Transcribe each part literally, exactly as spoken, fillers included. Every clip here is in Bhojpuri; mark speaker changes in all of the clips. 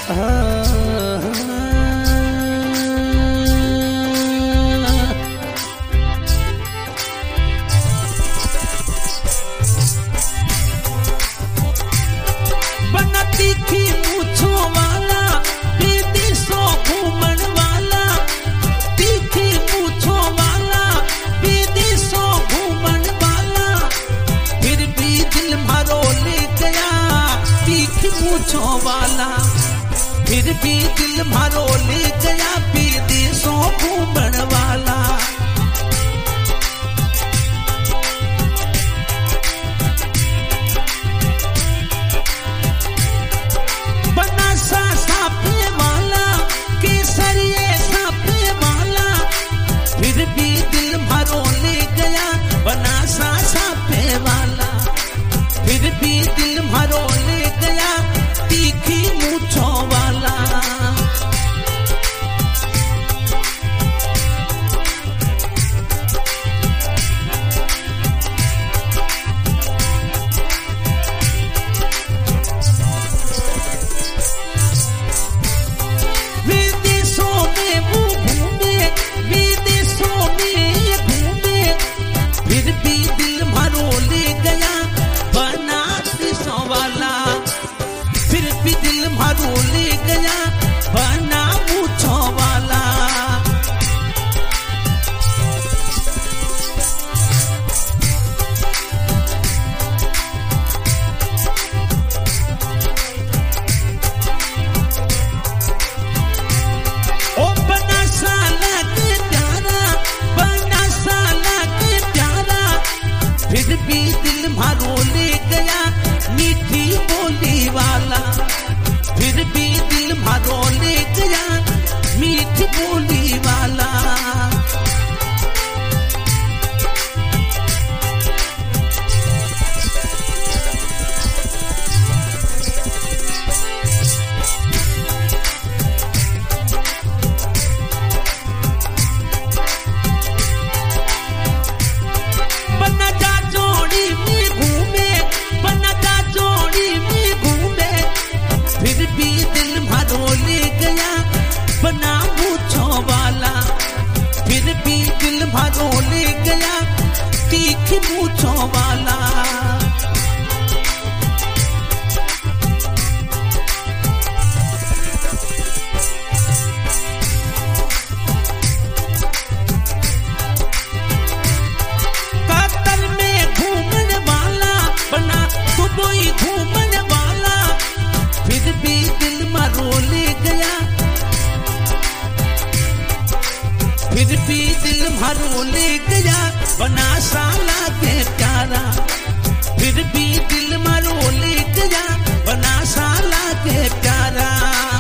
Speaker 1: वाला फिर भी दिल मारो ले गया विदेशों घूमन वाला। बना सा सापे वाला केसरिए सापे वाला फिर भी दिल मारो ले गया। बना सा सापे वाला फिर भी दिल मारो ले गया। तीखी मूंछों वाला विदेशों में वो घूमे विदेशों में घूमे फिर भी दिल मारो ले गया। बनारसों वाला फिर भी दिल मारो ले गया। बना मूंछों वाला ओ बना साला के प्यारा बना साला के प्यारा फिर भी दिल मारो ले गया। मीठी बोली वाला फिर भी दिल मारो ले गया। मीठी बोली वाला बना जा जोड़ी में घूमे बना जा जोड़ी में घूमे फिर भी दिल मारो ले गया। बना मूंछों वाला फिर भी दिल मारो ले गया। तीखी मूंछों वाला कतर में घूमन वाला बना दुबई घूमन वाला फिर भी दिल मारो ले गया। फिर भी दिल मारो ले गया। बना साला के प्यारा फिर भी दिल मारो ले गया। बना साला के प्यारा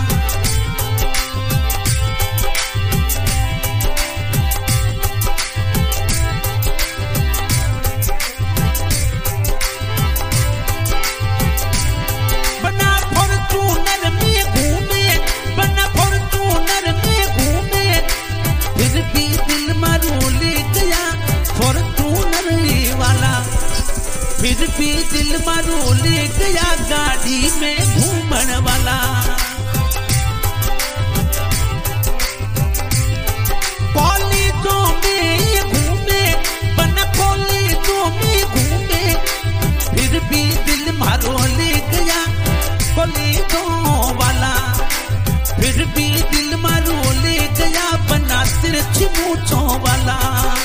Speaker 1: बना फॉर्चूनर में घूमे बना फॉर्चूनर में घूमे फिर भी दिल मारो ले गया। फॉर्चूनर वाला फिर भी दिल मारो ले गया। गाड़ी में घूमन वाला कॉलेजों में घूमे बना कॉलेजों में घूमे फिर भी दिल मारो ले गया। कॉलेजों वाला फिर भी दिल मारो ले गया। बना तिरछी मूंछों वाला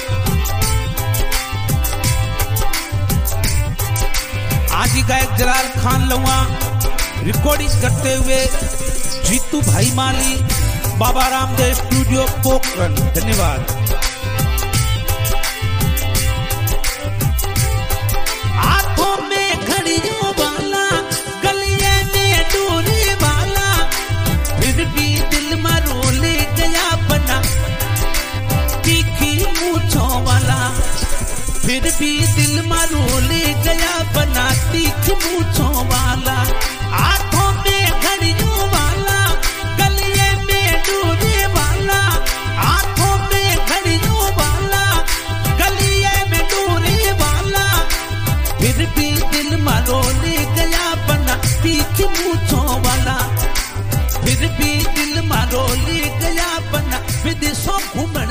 Speaker 1: आज गायक जलाल खान लुआ रिकॉर्डिंग करते हुए जीतू भाई माली बाबा रामदेव स्टूडियो पोखरण। धन्यवाद। हाथों में घड़ियों वाला गलिये में डोरे वाला फिर भी दिल मारो ले गया। बना तीखी मूंछों वाला फिर भी दिल मारो ले गया। बना तीखी मूंछों वाला हाथों में घड़ियों वाला गलिये में डोरे वाला हाथों में घड़ियों फिर भी दिल मारो ले गया बना विदेशों घूम